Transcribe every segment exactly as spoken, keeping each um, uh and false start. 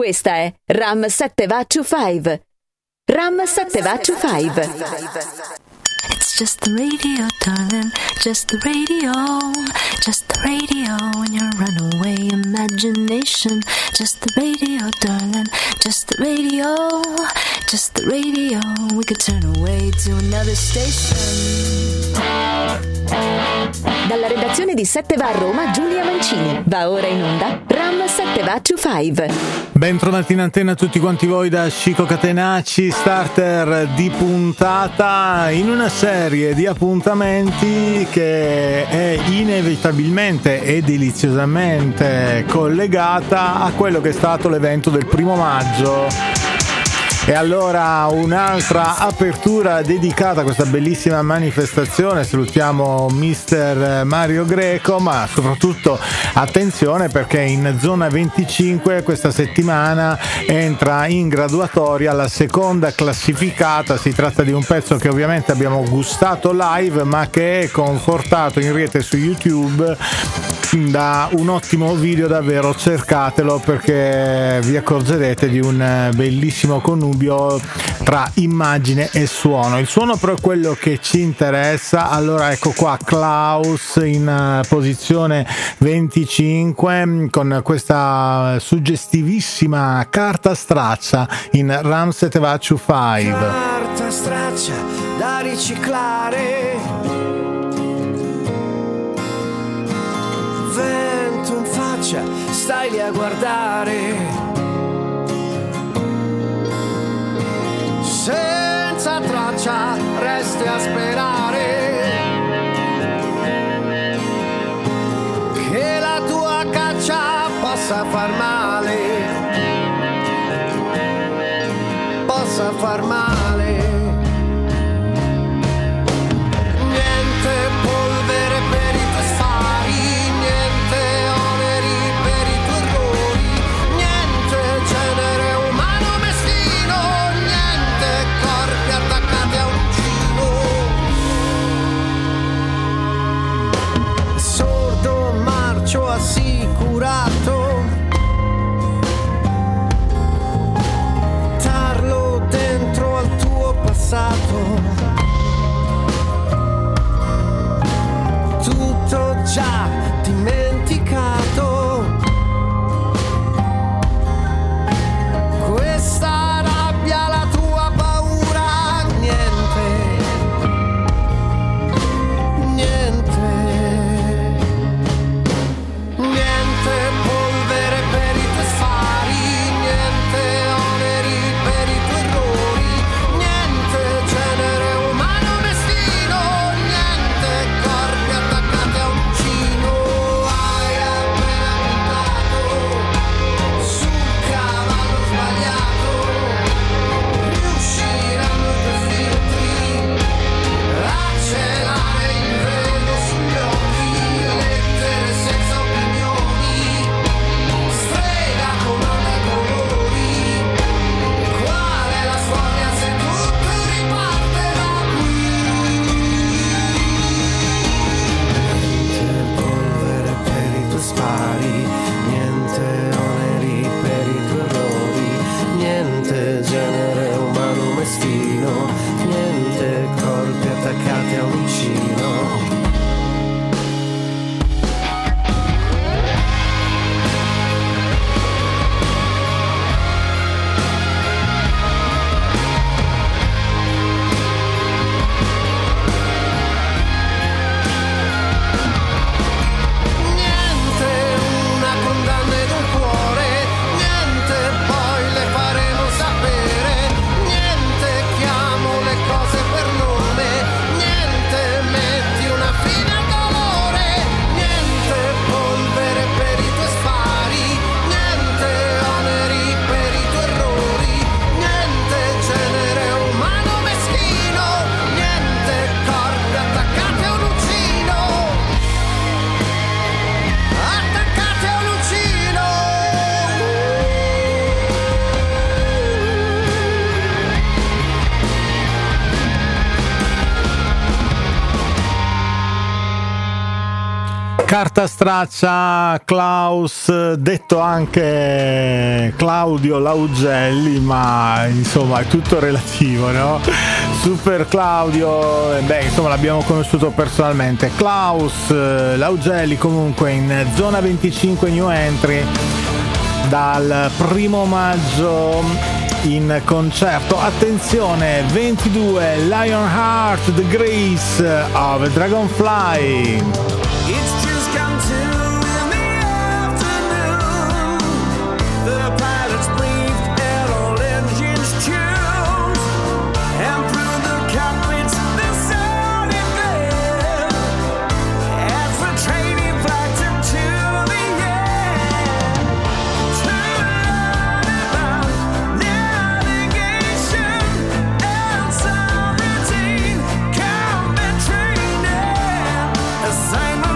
Questa è Ram sette va to five. Ram sette va to five. It's just the radio, darling, just the radio, just the radio in your runaway imagination. Just the radio, darling, just the radio, just the radio. We could turn away to another station. Dalla redazione di sette va a Roma, Giulia Mancini. Va ora in onda Ram sette va to five. Ben trovati in antenna a tutti quanti voi da Chico Catenacci, starter di puntata in una serie di appuntamenti che è inevitabilmente e deliziosamente collegata a quello che è stato l'evento del primo maggio. E allora un'altra apertura dedicata a questa bellissima manifestazione. Salutiamo mister Mario Greco, ma soprattutto attenzione perché in zona venticinque questa settimana entra in graduatoria la seconda classificata. Si tratta di un pezzo che ovviamente abbiamo gustato live, ma che è confortato in rete su YouTube da un ottimo video. Davvero cercatelo perché vi accorgerete di un bellissimo connubio tra immagine e suono. Il suono però è quello che ci interessa. Allora ecco qua Klaus in posizione venticinque con questa suggestivissima carta straccia in Ram sette va to five. Carta straccia da riciclare, vento in faccia, stai lì a guardare, senza traccia resti a sperare che la tua caccia possa far male, possa far male. Assicurato, tarlo dentro al carta straccia Klaus, detto anche Claudio Laugelli, ma insomma è tutto relativo, no? Super Claudio, beh insomma l'abbiamo conosciuto personalmente. Klaus Laugelli comunque in zona venticinque new entry dal primo maggio in concerto. Attenzione, ventidue Lionheart, The Grace of Dragonfly. It's just come to in the afternoon. The pilots breathed and all engines tuned, and through the cockpits the sound it glare as the training flight took to the air. To learn about navigation and subroutine combat training. Assignment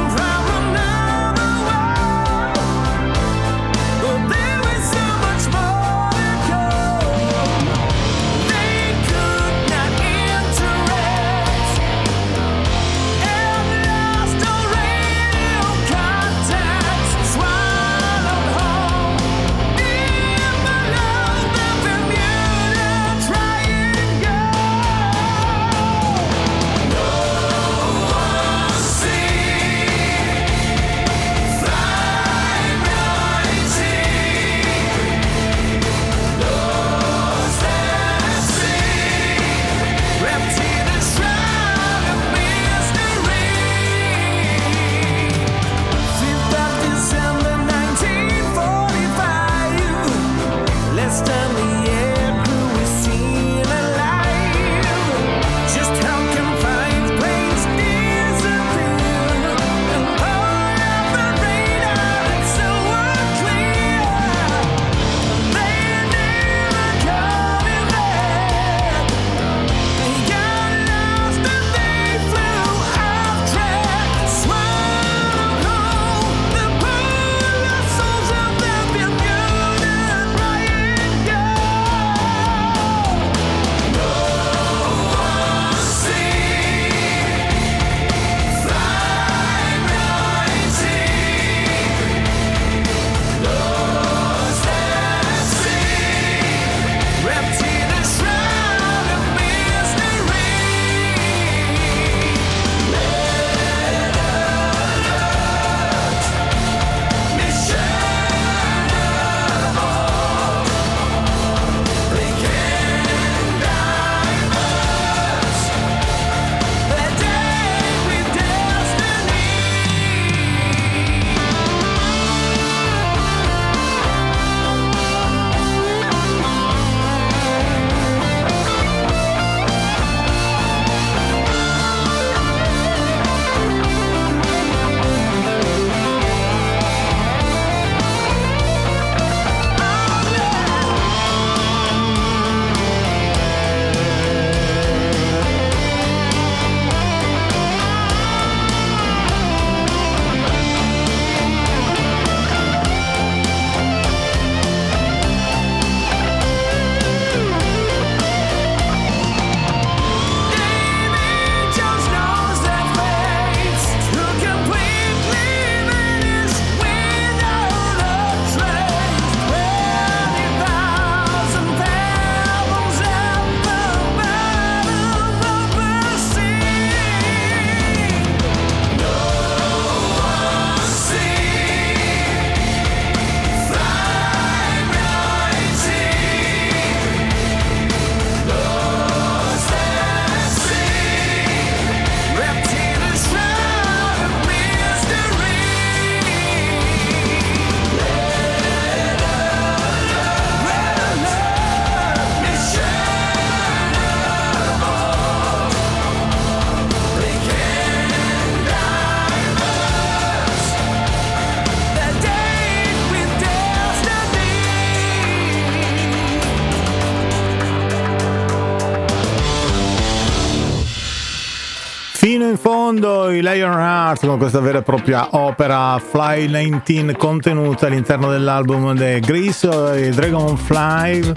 fino in fondo i Lionheart con questa vera e propria opera Fly diciannove contenuta all'interno dell'album The Grace e Dragonfly.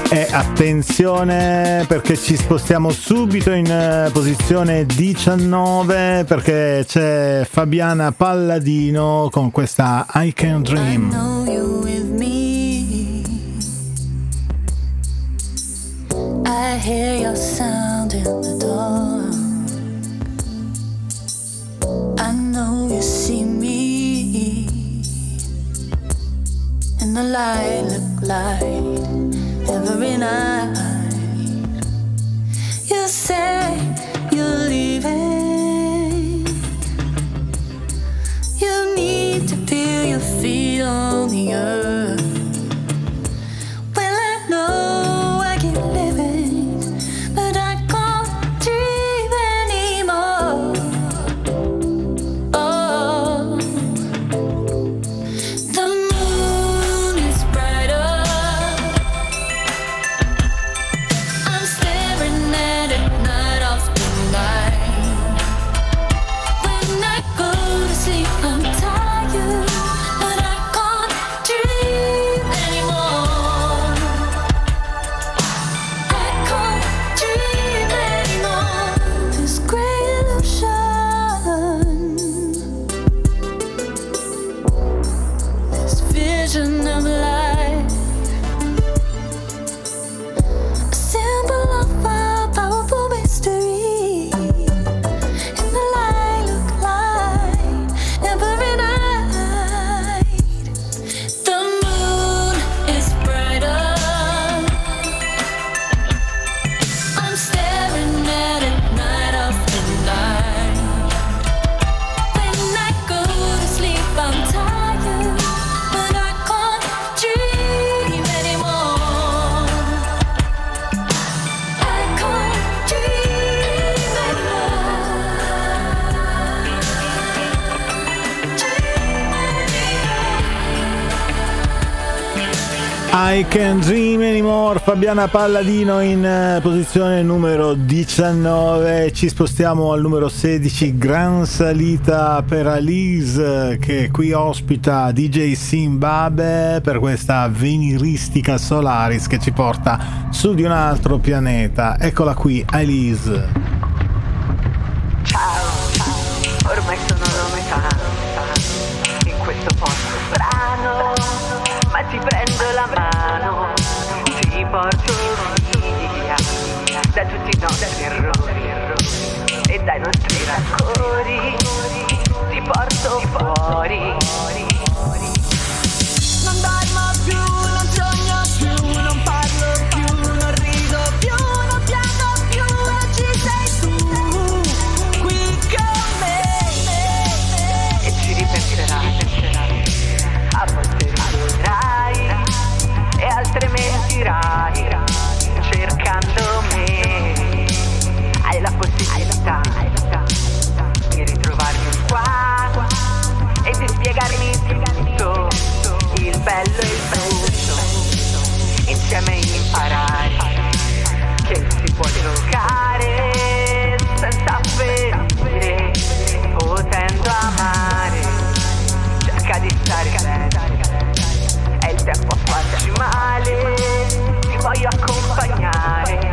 E attenzione perché ci spostiamo subito in posizione diciannove perché c'è Fabiana Palladino con questa I Can Dream. I know you with me. I hear your sound in the door. I know you see me in the lilac light every night. You say you're leaving. You need to feel your feet on the earth. Well, I know I keep living, but I can't dream anymore. Oh, the moon is brighter. I'm staring at it night after night. When I go to sleep, I'm tired, but I can't dream anymore. I can't dream anymore. This great illusion, this vision of life, a symbol of a powerful mystery in the lilac light every night. The moon is brighter. I'm staring at it night after night. When I go to sleep, I'm tired, but I can't dream anymore. I can't dream anymore. I Can Dream Anymore, Fabiana Palladino in eh, posizione numero diciannove. Ci spostiamo al numero sedici, gran salita per Alice che qui ospita D J Simbabe per questa veniristica Solaris che ci porta su di un altro pianeta. Eccola qui, Alice. Ciao, ormai sono a metà in questo posto strano, ma ti prendo la mano, ti porto via da tutti i nostri errori e dai nostri rancori, ti porto fuori. Non dormo più, non sogno più, non parlo più, non rido più, non piango più, e ci sei tu qui con me. E ci ripenserai, a volte riderai e altre mentirai, cercando me. Hai la possibilità di ritrovarmi qua e di spiegarmi tutto, il bello e il brutto, insieme imparare che si può giocare senza ferire, potendo amare. Cerca di stare bene, è il tempo a farci male, ti voglio accompagnare.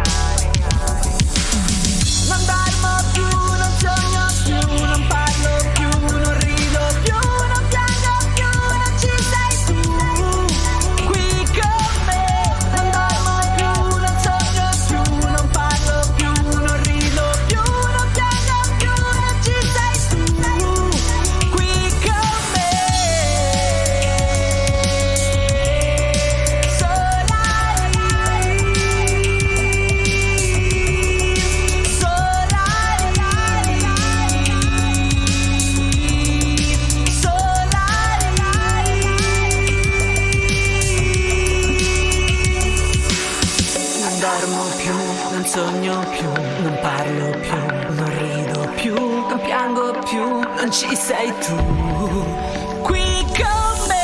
Non dormo più, non sogno più, non parlo più, non rido più, non piango più, non ci sei tu qui con me. Non dormo più, non sogno più, non parlo più, non rido più, non piango più, non ci sei tu qui con me. Non dormo più, non sogno più, non parlo più, non rido più, non piango più, non ci sei tu qui con me.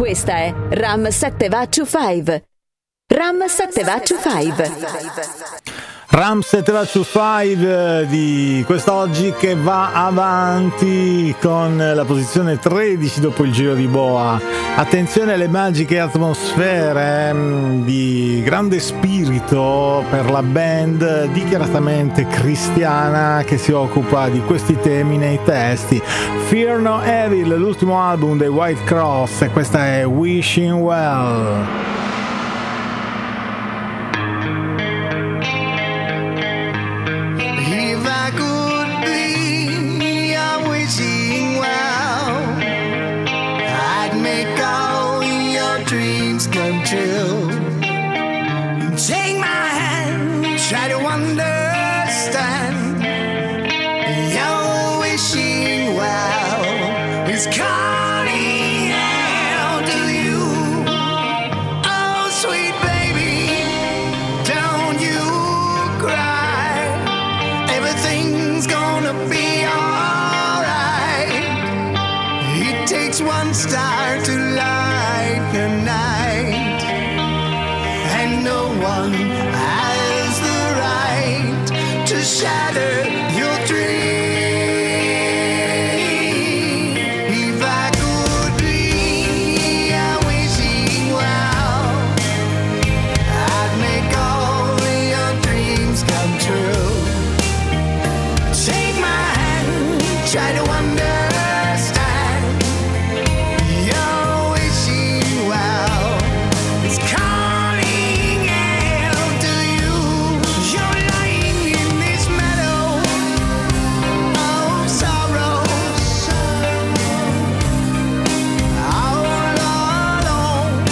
Questa è Ram sette Va to cinque. Ram sette Va to cinque. Ram sette Va to cinque di quest'oggi, che va avanti con la posizione tredici dopo il giro di boa. Attenzione alle magiche atmosfere di grande spirito per la band dichiaratamente cristiana che si occupa di questi temi nei testi. Fear No Evil, l'ultimo album dei White Cross, e questa è Wishing Well. Take my hand, try to understand. Your wishing well is calling out to you. Oh, sweet baby, don't you cry. Everything's gonna be alright. It takes one star to light the night, and no one has the right to shatter your dream. If I could be a wishing well, I'd make all your dreams come true. Take my hand, try to understand. Your wishing well is calling out to you. You're lying in this meadow of sorrows, all alone.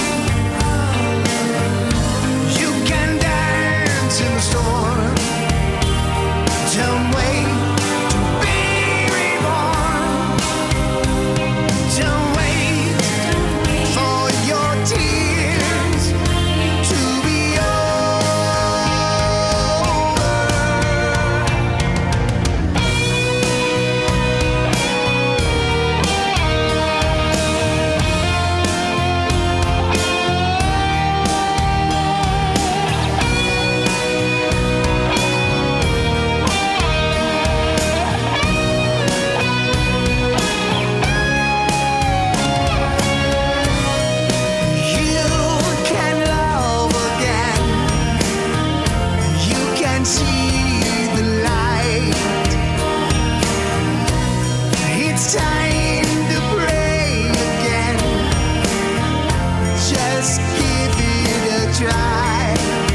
You can dance in the storm. Don't wait to be reborn. Don't wait for your tears to be over. You can love again. You can see the light. It's time to pray again. Just give it a try.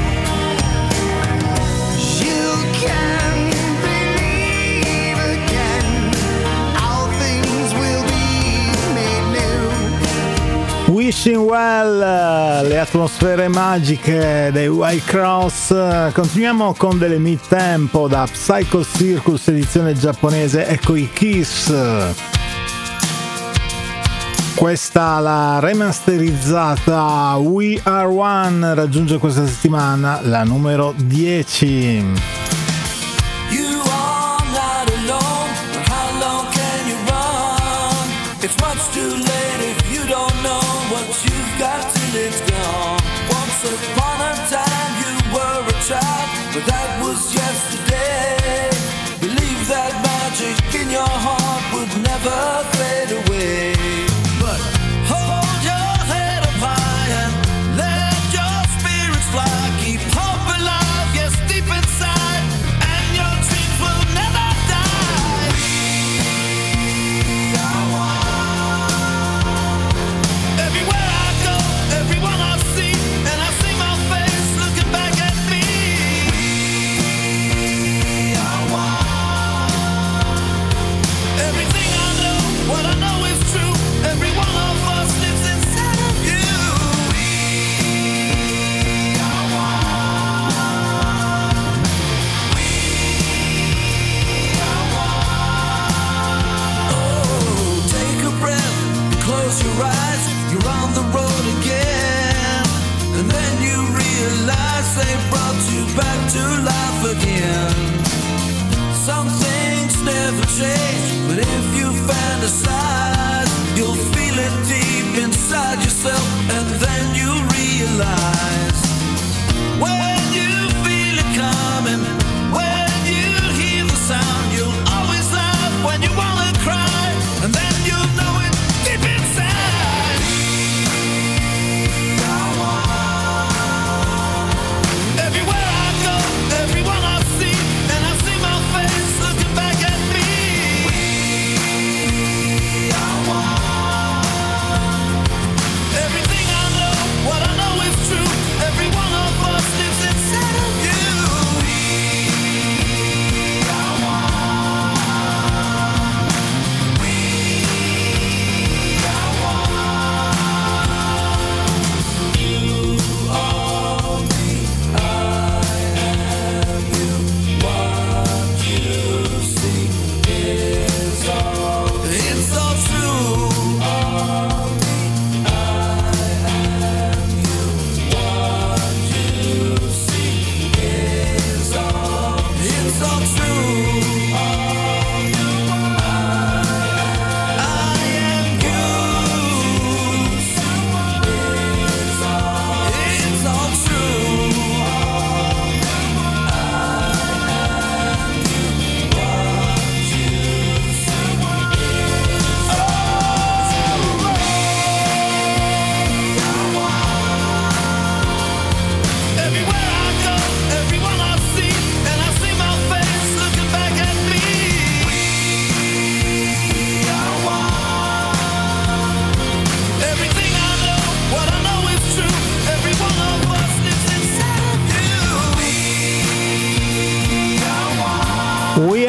You can believe again. All things will be made new. Wishing Well, le atmosfere magiche dei White Cross. Continuiamo con delle mid-tempo da Psycho Circus edizione giapponese, ecco i Kiss. Questa, la remasterizzata We Are One, raggiunge questa settimana la numero dieci. You are not alone, but how long can you run? It's much too late if you don't know what you've got till it's gone. Once upon a time you were a child, but that was yesterday. Believe that magic in your heart would never fade away. But hold your head up high and let your spirits fly. Keep hope alive, yes, deep inside, and your dreams will never die. We are one. Everywhere I go, everyone I see, and I see my face looking back at me. We are one. Everything I know, what I know is true. Every one of us lives inside of you. We are one. We are one. Oh, take a breath, close your eyes. You're on the road again, and then you realize they brought you back to life again. Some things never change, but if you fantasize, you'll feel it deep inside yourself.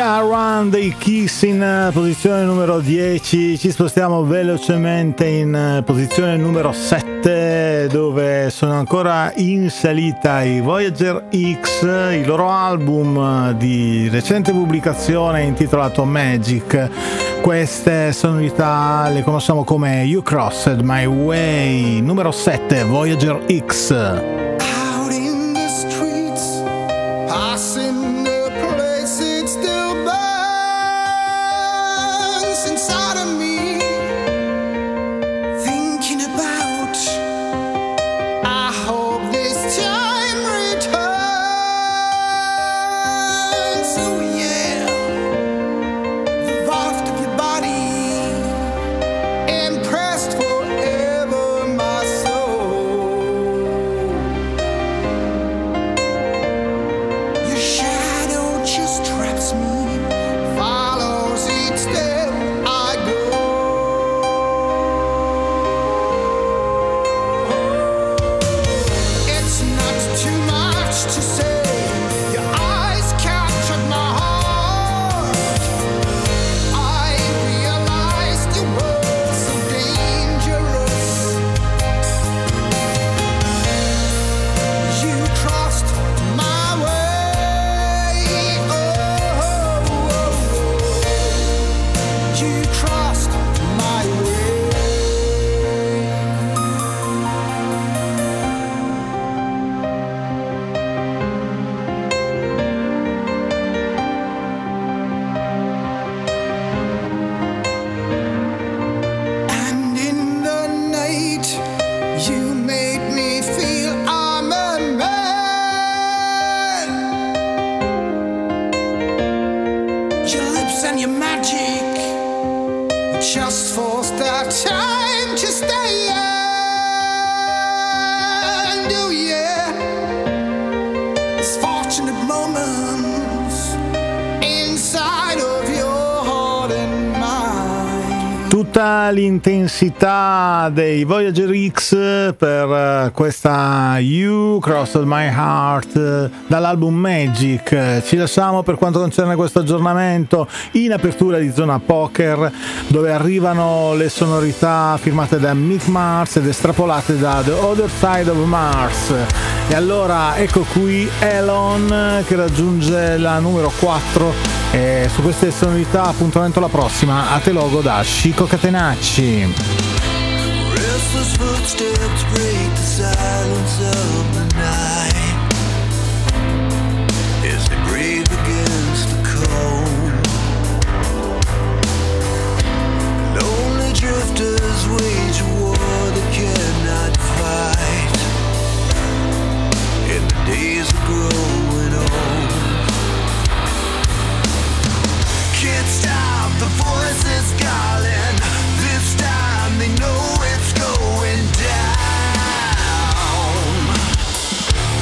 Around dei Kiss in posizione numero dieci. Ci spostiamo velocemente in posizione numero sette, dove sono ancora in salita i Voyager X, il loro album di recente pubblicazione intitolato Magic. Queste sonorità le conosciamo come You Crossed My Way. Numero sette, Voyager X. Out in the streets, passing the place, it still burns inside of me. Thinking about, I hope this time returns. So yeah, the warmth of your body, impressed forever my soul. Your shadow just traps me, follows each step I go. It's not too much to say, your eyes captured my heart. I realized you were so dangerous. You crossed my way. Oh, oh, oh. You crossed my way. And in the night, you made me feel I'm a man. Your lips and your magic just forced that time to stay. And oh yeah, these fortunate moments inside of your heart and mind. Tutta l'intensità dei Voyager X per eh, questa You Crossed My Heart eh, dall'album Magic. Ci lasciamo per quanto concerne questo aggiornamento in apertura di Zona Poker, dove arrivano le sonorità firmate da Mick Mars ed estrapolate da The Other Side of Mars. E allora ecco qui Elon che raggiunge la numero quattro, e su queste sonorità appuntamento alla prossima. A te logo da Chico Catenacci. Restless footsteps break the silence of the night as the grave against the cold. Lonely drifters wage a war they cannot fight, and the days are growing old. Can't stop the voices calling. This time they know it's going down.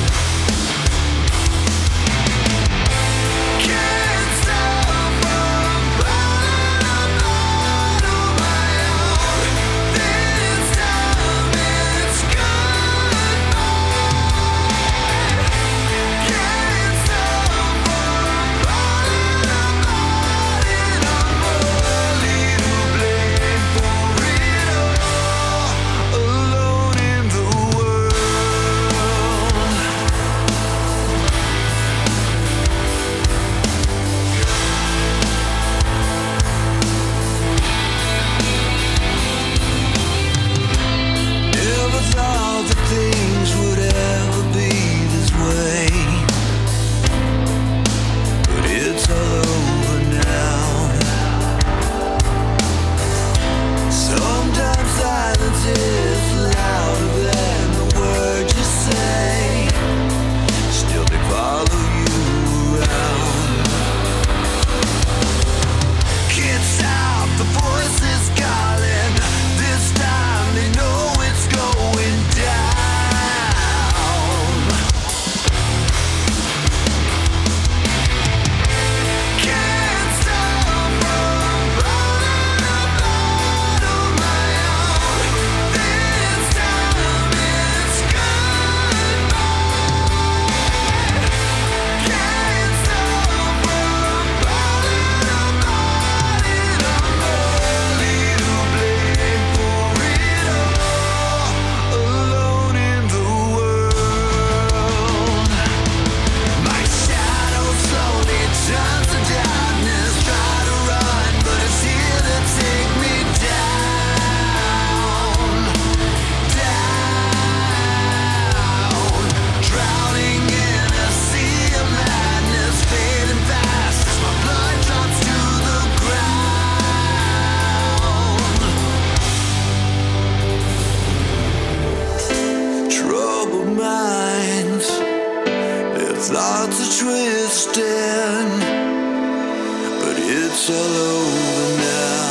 Lots of twisting, but it's all over now.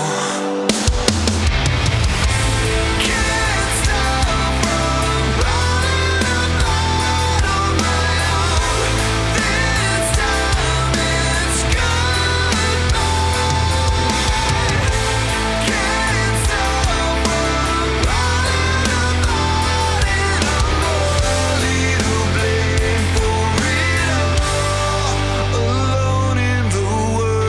Can't stop from running about on my own. This time it's goodbye. Can't stop from running about, and I'm only to blame for it all. Alone in the world.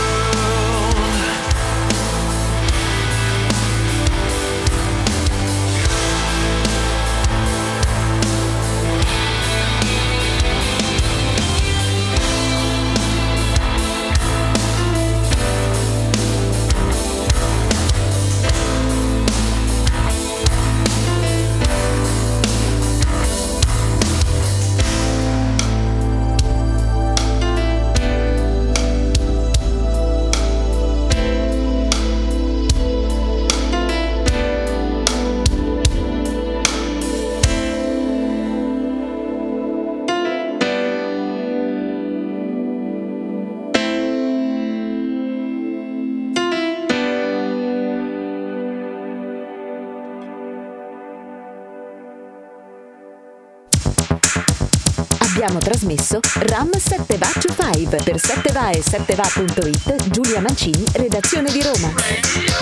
Abbiamo trasmesso Ram sette Va to cinque per sette va e sette va punto it. Giulia Mancini, redazione di Roma.